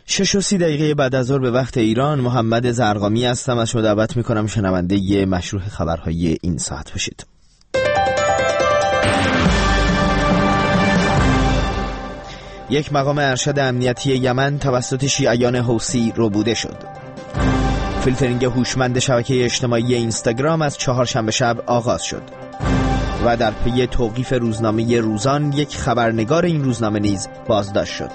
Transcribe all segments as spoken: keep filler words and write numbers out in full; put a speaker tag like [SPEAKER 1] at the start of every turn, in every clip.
[SPEAKER 1] شش و سی دقیقه بعد از ظهر به وقت ایران، محمد زرقامی هستم. از شما دعوت میکنم شنونده ی مشروع خبرهای این ساعت باشید. یک مقام ارشد امنیتی یمن توسط شیعیان حوثی ربوده شد. فیلترینگ هوشمند شبکه اجتماعی اینستاگرام از چهارشنبه شب آغاز شد و در پی توقیف روزنامه روزان یک خبرنگار این روزنامه نیز بازداشت شد.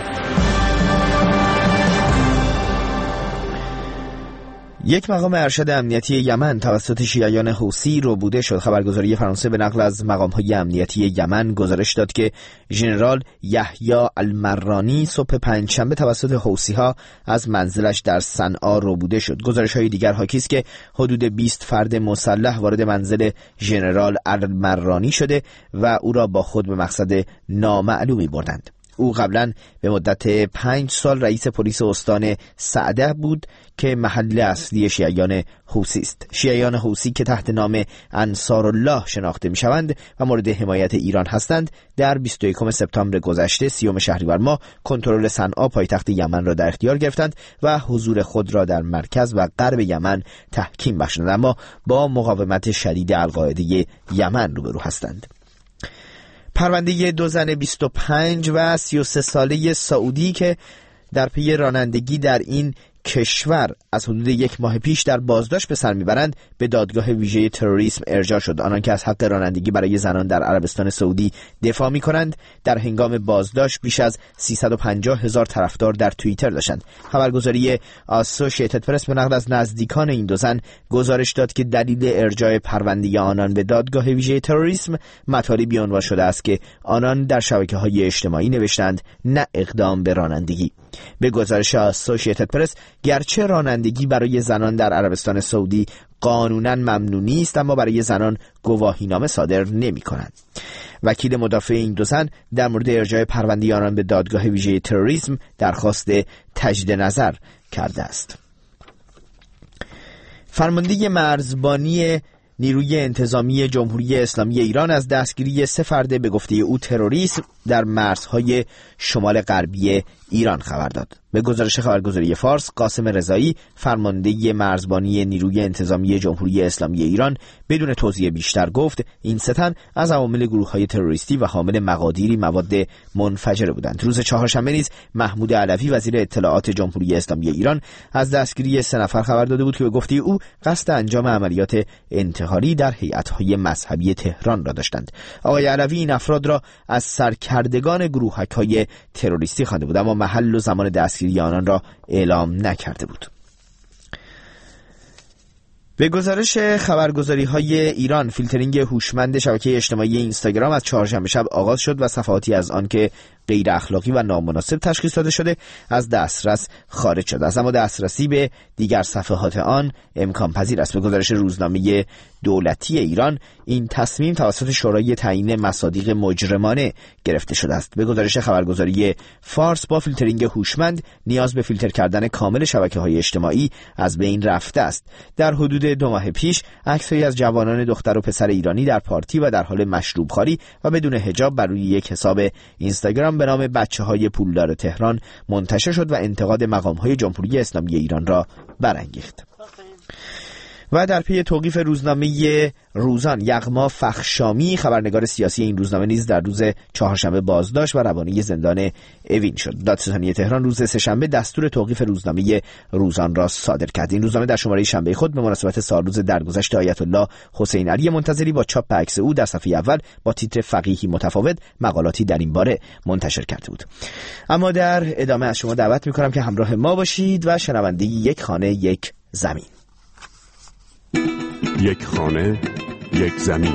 [SPEAKER 1] یک مقام ارشد امنیتی یمن توسط شیعیان حوثی ربوده شد. خبرگزاری فرانسه به نقل از مقام‌های امنیتی یمن گزارش داد که ژنرال یحیی المرانی صبح پنجشنبه توسط حوثی‌ها از منزلش در صنعا ربوده شد. گزارش‌های دیگر حاکی است که حدود بیست فرد مسلح وارد منزل ژنرال المرانی شده و او را با خود به مقصد نامعلومی بردند. او قبلا به مدت پنج سال رئیس پلیس استان سعده بود که محل اصلی شیعیان حوثی است. شیعیان حوثی که تحت نام انصارالله شناخته می‌شوند و مورد حمایت ایران هستند، در بیست و یکم سپتامبر گذشته سیوم شهریور ماه کنترل صنعا پایتخت یمن را در اختیار گرفتند و حضور خود را در مرکز و غرب یمن تحکیم بخشیدند، اما با مقاومت شدید القاعده یمن روبرو هستند. پرونده دو زن بیست و پنج و سی و سه ساله سعودی که در پی رانندگی در این کشور از حدود یک ماه پیش در بازداشت به سر میبرند به دادگاه ویژه تروریسم ارجاع شد. آنان که از حق رانندگی برای زنان در عربستان سعودی دفاع میکنند در هنگام بازداشت بیش از سیصد و پنجاه هزار طرفدار در توییتر داشتند. خبرگزاری آسوشییتد پرس به نقل از نزدیکان این دو زن گزارش داد که دلیل ارجاع پرونده آنان به دادگاه ویژه تروریسم مطالبی عنوان شده است که آنان در شبکه‌های اجتماعی نوشتند، نه اقدام به رانندگی. به گزارش آسوشییتد پرس، گرچه رانندگی برای زنان در عربستان سعودی قانونا ممنوع نیست، اما برای زنان گواهینامه صادر نمی‌کنند. وکیل مدافع این دو زن در مورد ارجاع پرونده آنان به دادگاه ویژه تروریسم درخواست تجدید نظر کرده است. فرمانده مرزبانی نیروی انتظامی جمهوری اسلامی ایران از دستگیری سه فرد به گفته او تروریسم در مرزهای شمال غربی ایران خبر داد. به گزارش خبرگزاری فارس، قاسم رضایی فرمانده مرزبانی نیروی انتظامی جمهوری اسلامی ایران بدون توضیح بیشتر گفت این سه تن از عوامل گروه‌های تروریستی و حامل مقادیری مواد منفجره بودند. روز چهارشنبه نیز محمود علوی وزیر اطلاعات جمهوری اسلامی ایران از دستگیری سه نفر خبر داده بود که به گفته او قصد انجام عملیات انتحاری در هیئت‌های مذهبی تهران را داشتند. آقای علوی این افراد را از سرکردگان گروهک‌های تروریستی خوانده بود، اما محل و زمان دستگیری آنان را اعلام نکرده بود. به گزارش خبرگزاری‌های ایران، فیلترینگ هوشمند شبکه اجتماعی اینستاگرام از چهارشنبه شب آغاز شد و صفحاتی از آن که غیر اخلاقی و نامناسب تشخیص داده شده از دسترس خارج شده است، اما دسترسی به دیگر صفحات آن امکان پذیر است. به گزارش روزنامه دولتی ایران، این تصمیم توسط شورای تعیین مصادیق مجرمانه گرفته شده است. به گزارش خبرگزاری فارس، با فیلترینگ هوشمند نیاز به فیلتر کردن کامل شبکه‌های اجتماعی از بین رفته است. در حدود دو ماه پیش عکس‌هایی از جوانان دختر و پسر ایرانی در پارتی و در حال مشروب خواری و بدون حجاب بر روی یک حساب اینستاگرام به نام بچه‌های پولدار تهران منتشر شد و انتقاد مقام‌های جمهوری اسلامی ایران را برانگیخت. و در پی توقیف روزنامه روزان، یغما فخشامی خبرنگار سیاسی این روزنامه نیز در روز چهارشنبه بازداشت و روانه زندان اوین شد. دادستانی تهران روز سه‌شنبه دستور توقیف روزنامه روزان را صادر کرد. این روزنامه در شماره شنبه خود به مناسبت سالروز درگذشت آیت الله حسین علی منتظری با چاپ عکس او در صفحه اول با تیتر فقیهی متفاوت مقالاتی در این باره منتشر کرده بود. اما در ادامه از شما دعوت می‌کنم که همراه ما باشید و شنونده یک خانه یک زمین.
[SPEAKER 2] یک خانه، یک زمین.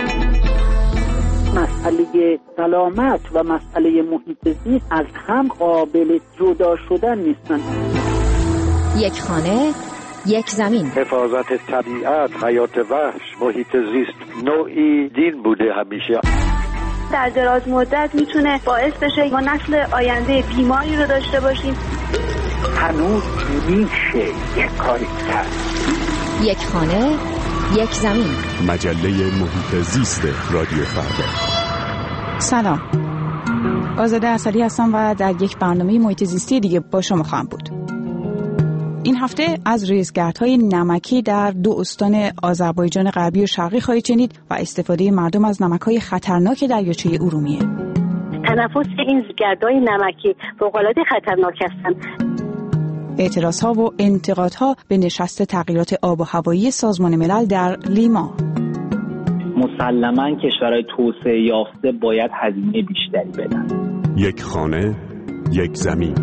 [SPEAKER 3] مسئله سلامت و مسئله محیط زیست از هم قابل جدا شدن نیستن.
[SPEAKER 4] یک خانه، یک زمین.
[SPEAKER 5] حفاظت طبیعت، حیات وحش، محیط زیست نوعی دین بوده همیشه.
[SPEAKER 6] در دراز مدت میتونه باعث بشه ما نسل آینده بیماری رو داشته باشیم.
[SPEAKER 3] هنوز میشه یک کاری کرد.
[SPEAKER 4] یک خانه، یک زمین.
[SPEAKER 2] مجله محیط زیست رادیو فردا.
[SPEAKER 7] سلام، آزاده اصلی هستم و در یک برنامه محیط زیستی دیگه با شما خواهم بود. این هفته از ریزگردهای نمکی در دو استان آذربایجان غربی و شرقی خواهید شنید و استفاده مردم از نمک‌های خطرناک دریاچه ارومیه.
[SPEAKER 8] تنفس این ریزگردهای نمکی فوق‌العاده خطرناک هستند.
[SPEAKER 7] اعتراضها و انتقادها به نشست تغییرات آب و هوایی سازمان ملل در لیما.
[SPEAKER 9] مسلماً کشورهای توسعه یافته باید هزینه بیشتری بدن.
[SPEAKER 2] یک خانه، یک زمین.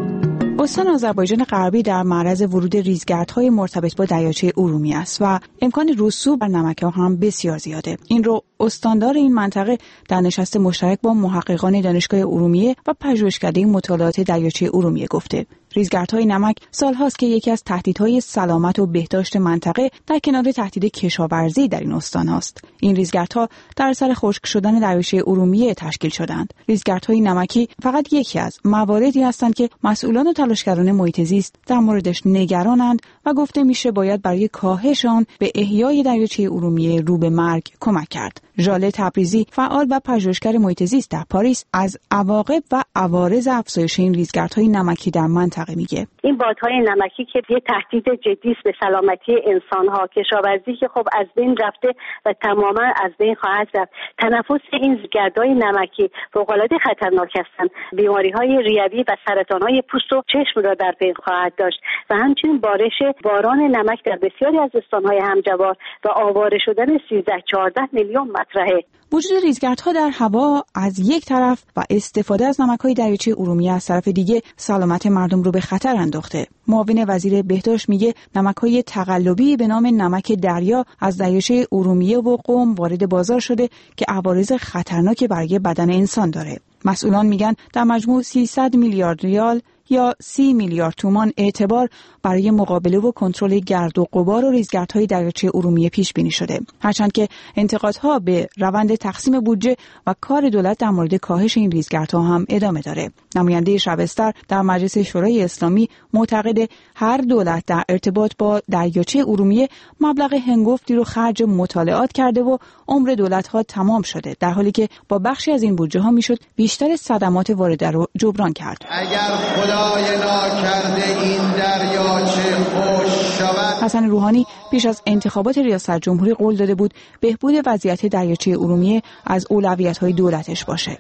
[SPEAKER 7] استان آذربایجان غربی در معرض ورود ریزگردهای مرتبط با دریاچه ارومیه است و امکان رسوب بر نمک‌ها هم بسیار زیاده. این رو استاندار این منطقه در نشست مشترک با محققان دانشگاه ارومیه و پژوهشکده مطالعات دریاچه ارومیه گفته. ریزگردهای نمک سالهاست که یکی از تهدیدهای سلامت و بهداشت منطقه در کنار تهدید کشاورزی در این استان است. این ریزگردها در اثر خشک شدن دریاچه ارومیه تشکیل شدند. ریزگردهای نمکی فقط یکی از مواردی هستند که مسئولان و تلاشگران محیط زیست در موردش نگرانند و گفته میشه باید برای کاهش آن به احیای دریاچه ارومیه رو به مرگ کمک کرد. ژاله تبریزی، فعال و پژوهشگر محیط زیست در پاریس، از عواقب و عوارض افزایش این ریزگردهای نمکی در منطقه میگه.
[SPEAKER 8] این بادهای نمکی که یه تهدید جدی است به سلامتی انسان‌ها، کشاورزی که خب از بین رفته و تماما از بین خواهد رفت. تنفس این ریزگردهای نمکی فوق‌العاده خطرناک هستند. بیماری‌های ریوی و سرطان‌های پوست و چشم را در بین خواهد داشت و همچنین بارش باران نمک در بسیاری از استان‌های همجوار و آواره شدن سیزده چهارده میلیون مطرحه.
[SPEAKER 7] وجود ریزگردها در هوا از یک طرف و استفاده از نمک‌های دریاچه ارومیه از طرف دیگه سلامت مردم رو به خطر انداخته. معاون وزیر بهداشت میگه نمک‌های تقلبی به نام نمک دریا از دریاچه ارومیه و قم وارد بازار شده که عوارض خطرناکی برای بدن انسان داره. مسئولان میگن در مجموع سیصد میلیارد ریال یا سی میلیارد تومان اعتبار برای مقابله و کنترل گرد و غبار و ریزگردهای دریاچه ارومیه پیش بینی شده. هرچند که انتقادها به روند تقسیم بودجه و کار دولت در مورد کاهش این ریزگردها هم ادامه داره. نماینده شبستر در مجلس شورای اسلامی معتقد هر دولت در ارتباط با دریاچه ارومیه مبلغ هنگفتی رو خرج مطالعات کرده و عمر دولت‌ها تمام شده، در حالی که با بخشی از این بودجه ها میشد بیشتر صدمات وارده رو جبران کرد.
[SPEAKER 10] اگر خدای ناکرده این دریاچه خشک شود.
[SPEAKER 7] حسن روحانی پیش از انتخابات ریاست جمهوری قول داده بود بهبود وضعیت دریاچه ارومیه از اولویت‌های دولتش باشه.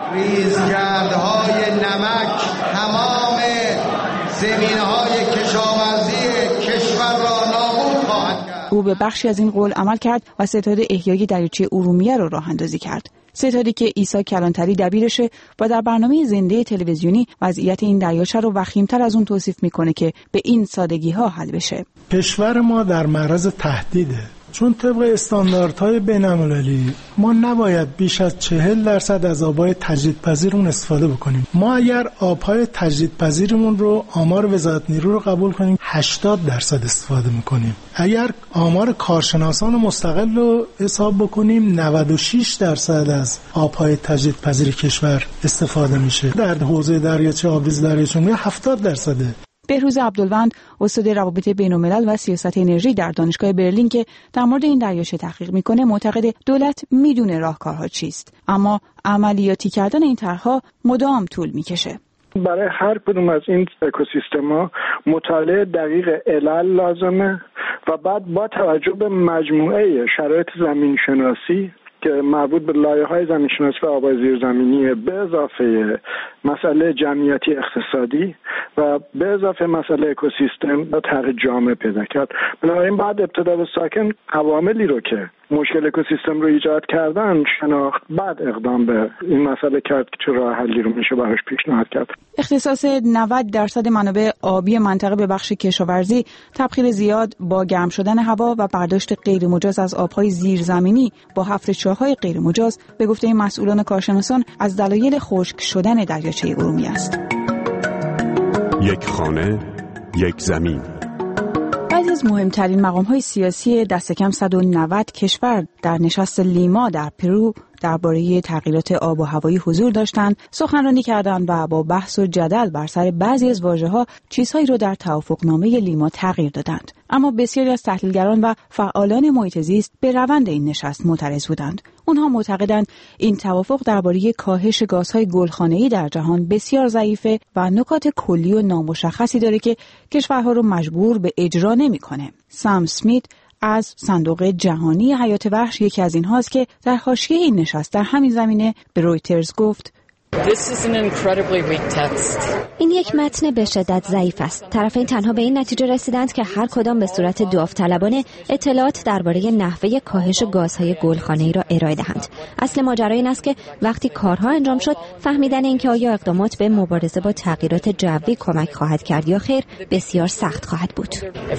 [SPEAKER 10] ریزگردهای نمک تمام زمین‌های کشاورزی کشور را نابود خواهد کرد.
[SPEAKER 7] او به بخشی از این قول عمل کرد و ستاد احیای دریاچه ارومیه را راه اندازی کرد. ستادی که عیسی کلانتری دبیرشه و در برنامه زنده تلویزیونی وضعیت این دریاچه رو وخیم‌تر از اون توصیف میکنه که به این سادگی‌ها حل بشه.
[SPEAKER 11] کشور ما در معرض تهدیده، چون طبق استانداردهای بین‌المللی ما نباید بیش از چهل درصد از آب‌های تجدیدپذیرمون استفاده بکنیم. ما اگر آب‌های تجدیدپذیرمون رو آمار وزارت نیرو رو قبول کنیم هشتاد درصد استفاده میکنیم. اگر آمار کارشناسان مستقل رو حساب بکنیم نود و شش درصد از آب‌های تجدیدپذیر کشور استفاده میشه. در حوزه دریاچه آبریز دریاچه ارومیه هفتاد درصده.
[SPEAKER 7] بهروز عبدالوند، استاد روابط بین‌الملل و سیاست انرژی در دانشگاه برلین که در مورد این دریاچه تحقیق میکنه، معتقد دولت میدونه راهکارها چیست، اما عملیاتی کردن این طرح‌ها مدام طول میکشه.
[SPEAKER 12] برای هر کدوم از این اکوسیستم‌ها مطالعه دقیق علل لازمه و بعد با توجه به مجموعه شرایط زمینشناسی که مربوط به لایه‌های زمینشناسی و آب‌های زیرزمینی به اضافه مسئله جمعیتی اقتصادی و به اضافه مسئله اکوسیستم و طرح جامع پیدا کرد. بنابراین بعد ابتدا به ساکن عواملی رو که مشکل اکوسیستم رو ایجاد کردن شناخت، بعد اقدام به این مسئله کرد که چه راه حلی رو میشه براش پیشنهاد کرد.
[SPEAKER 7] اختصاص نود درصد منابع آبی منطقه به بخش کشاورزی، تبخیر زیاد با گرم شدن هوا و برداشت غیر مجاز از آبهای زیرزمینی با حفر چاه‌های غیر مجاز به گفته مسئولان و کارشناسان از دلایل خشک شدن دریاچه ارومیه است.
[SPEAKER 2] یک خانه، یک زمین.
[SPEAKER 7] بعضی از مهمترین مقام‌های سیاسی دست کم صد و نود کشور در نشست لیما در پرو درباره تغییرات آب و هوایی حضور داشتند، سخنرانی کردند و با بحث و جدل بر سر بعضی از واژه‌ها چیزهایی را در توافقنامه لیما تغییر دادند. اما بسیاری از تحلیلگران و فعالان محیط زیست به روند این نشست معترض بودند. اونها معتقدند این توافق درباره کاهش گازهای گلخانه‌ای در جهان بسیار ضعیفه و نکات کلی و نامشخصی داره که کشورها رو مجبور به اجرا نمی‌کنه. سام اسمیت از صندوق جهانی حیات وحش یکی از اینهاست که در حاشیه این نشست در همین زمینه به رویترز گفت:
[SPEAKER 4] این یک متن به شدت ضعیف است. طرفین تنها به این نتیجه رسیدند که هر کدام به صورت داوطلبانه اطلاعات درباره نحوه کاهش گازهای گلخانه‌ای را ارائه دهند. اصل ماجرا این است که وقتی کارها انجام شد، فهمیدن اینکه آیا اقدامات به مبارزه با تغییرات جوی کمک خواهد کرد یا خیر بسیار سخت خواهد بود.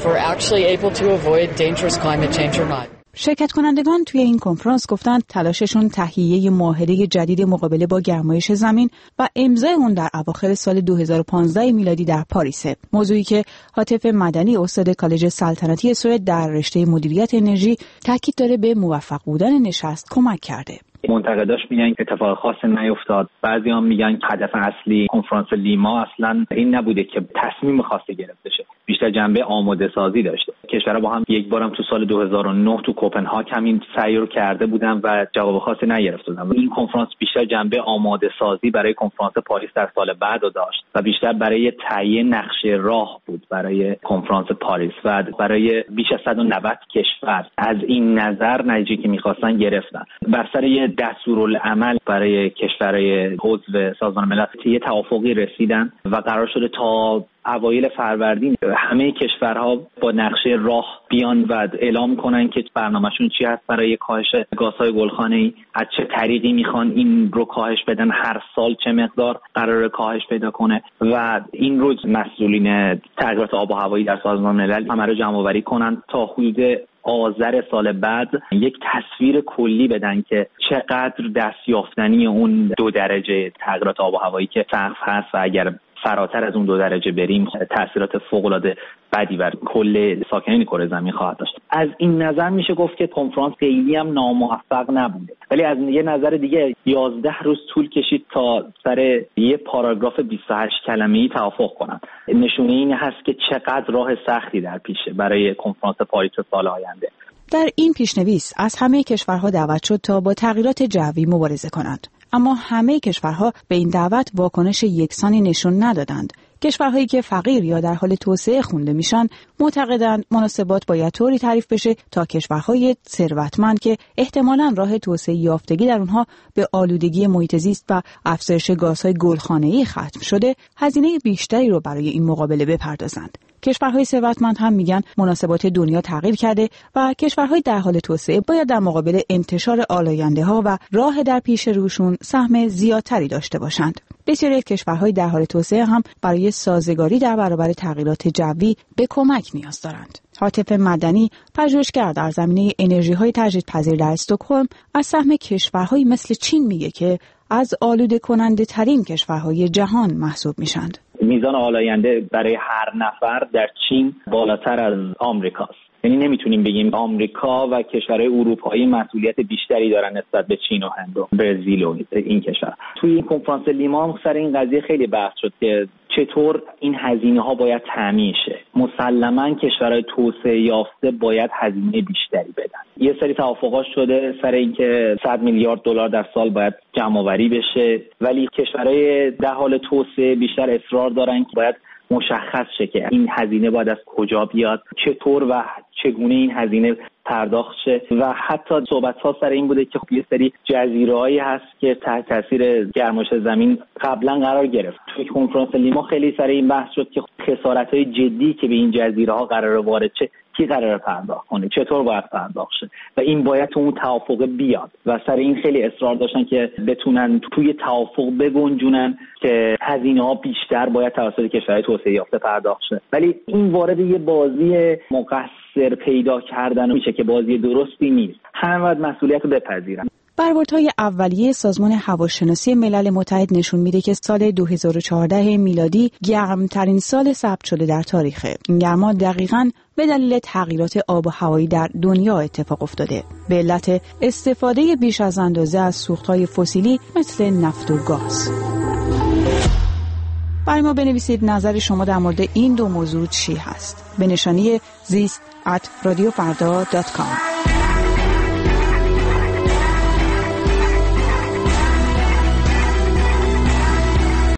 [SPEAKER 7] شرکت کنندگان توی این کنفرانس گفتند تلاششون تهیه معاهده جدید مقابله با گرمایش زمین و امضای اون در اواخر سال دو هزار و پانزده میلادی در پاریسه. موضوعی که هاتف مدنی استاد کالج سلطنتی سوئد در رشته مدیریت انرژی تاکید داره به موفق بودن نشست کمک کرده.
[SPEAKER 9] منتقداش میگن اتفاق خاصی نیفتاد. بعضی‌ها میگن هدف اصلی کنفرانس لیما اصلا این نبوده که تصمیم خاصی گرفته شه، بیشتر جنبه آماده سازی داشته. کشورها با هم یک بارم تو سال دو هزار و نه تو کوپنهاگ همین سعی رو کرده بودن و جواب خاصی نگرفته بودن. این کنفرانس بیشتر جنبه آماده سازی برای کنفرانس پاریس در سال بعد رو داشت و بیشتر برای تعیین نقشه راه بود برای کنفرانس پاریس و برای بیش از صد و نود کشور از این نظر نتیجه که می‌خواستن گرفتن. بر سر یه دستورالعمل برای کشورهای عضو سازمان ملل یه توافقی رسیدن و قرار شده تا اوایل فروردین همه کشورها با نقشه راه بیان و اعلام کنن که برنامه‌شون چی هست برای کاهش گازهای گلخانه‌ای، از چه طریقی میخوان این رو کاهش بدن، هر سال چه مقدار قراره کاهش پیدا کنه و این رو مسئولین تغییرات آب و هوایی در سازمان ملل همه رو جمع‌آوری کنن تا حدود آذر سال بعد یک تصویر کلی بدن که چقدر دستیافتنی اون دو درجه تغییرات آب و هوایی که سقف هست و اگر فراتر از اون دو درجه بریم تاثیرات فوق‌العاده بدی بر کل ساکنین کره زمین خواهد داشت. از این نظر میشه گفت که کنفرانس خیلی هم ناموفق نبوده، ولی از یه نظر دیگه یازده روز طول کشید تا سر یه پاراگراف بیست و هشت کلمه‌ای توافق کنن. نشونه این هست که چقدر راه سختی در پیشه برای کنفرانس پاریس سال آینده.
[SPEAKER 7] در این پیشنویس از همه کشورها دعوت شد تا با تغییرات جوی مبارزه کنند، اما همه کشورها به این دعوت واکنش یکسانی نشون ندادند. کشورهایی که فقیر یا در حال توسعه خونده میشن معتقدند مناسبات باید طوری تعریف بشه تا کشورهای ثروتمند که احتمالاً راه توسعه یافتگی در اونها به آلودگی محیط زیست و افزایش گازهای گلخانه‌ای ختم شده هزینه بیشتری رو برای این مقابله بپردازند. کشورهای ثروتمند هم میگن مناسبات دنیا تغییر کرده و کشورهای در حال توسعه باید در مقابل انتشار آلاینده‌ها و راه در پیش روشون سهم زیادتری داشته باشند. بسیاری از کشورهای در حال توسعه هم برای سازگاری در برابر تغییرات جوی به کمک نیاز دارند. هاتف مدنی، پژوهشگر در زمینه انرژی‌های تجدیدپذیر در استکهلم، از سهم کشورهایی مثل چین میگه که از آلوده کننده ترین کشورهای جهان محسوب میشند.
[SPEAKER 9] میزان آلاینده برای هر نفر در چین بالاتر از آمریکاست. یعنی نمیتونیم بگیم آمریکا و کشورهای اروپایی مسئولیت بیشتری دارن نسبت به چین و هند و برزیل و این کشور. توی این کنفرانس لیما هم سر این قضیه خیلی بحث شد که چطور این هزینه ها باید تامین شه. مسلماً کشورهای توسعه یافته باید هزینه بیشتری بدن. یه سری توافقات شده سر اینکه صد میلیارد دلار در سال باید جمع آوری بشه، ولی کشورهای در حال توسعه بیشتر اصرار دارن که باید مشخص شه که این هزینه باید از کجا بیاد، چطور و چگونه این هزینه پرداخت شه و حتی صحبت‌ها سر این بوده که یه سری جزیره‌هایی هست که تحت تاثیر گرمایش زمین قبلا قرار گرفت. توی کنفرانس لیما خیلی سر این بحث شد که خسارت‌های جدی که به این جزیره‌ها قرار وارد شه کی قرار پرداخت کنه، چطور باید پرداخت شه و این باید تو اون توافق بیاد و سر این خیلی اصرار داشتن که بتونن توی توافق بگنجونن که هزینه‌ها بیشتر باید توسط کشورهای توسعه یافته پرداخت شه. ولی این وارد یه بازی مقصر پیدا کردن میشه که بازی درستی نیست. همه باید مسئولیت رو بپذیرن.
[SPEAKER 7] برآوردهای اولیه سازمان هواشناسی ملل متحد نشون میده که سال دو هزار و چهارده میلادی گرمترین سال ثبت شده در تاریخه. این گرما دقیقاً به دلیل تغییرات آب و هوایی در دنیا اتفاق افتاده به علت استفاده بیش از اندازه از سوختهای فسیلی مثل نفت و گاز. برای ما بنویسید نظر شما در مورد این دو موضوع چی هست. به نشانی زیست ات رادیو فردا دات کام.